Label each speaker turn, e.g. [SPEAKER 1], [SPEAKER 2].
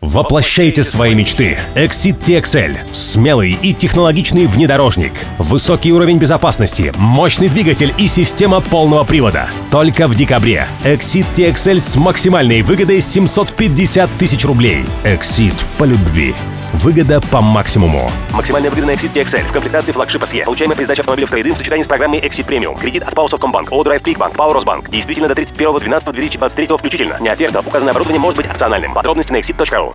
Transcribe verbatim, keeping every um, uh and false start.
[SPEAKER 1] Воплощайте свои мечты. Exit ти экс эль. Смелый и технологичный внедорожник. Высокий уровень безопасности, мощный двигатель и система полного привода. Только в декабре. Exit ти экс эль с максимальной выгодой семьсот пятьдесят тысяч рублей. Exit по любви. Выгода по максимуму. Максимальная выгода на Exit ти экс эль в комплектации флагшипа эс и. Получаемая при сдаче автомобиля в трейд-ин в сочетании с программой Exit Premium. Кредит от ПАО Совкомбанк, ООО Драйв Кликбанк, ПАО Росбанк. Действительно до тридцать первого двенадцатого две тысячи двадцать третьего включительно. Не оферта. Указанное оборудование может быть опциональным. Подробности на exit точка ру.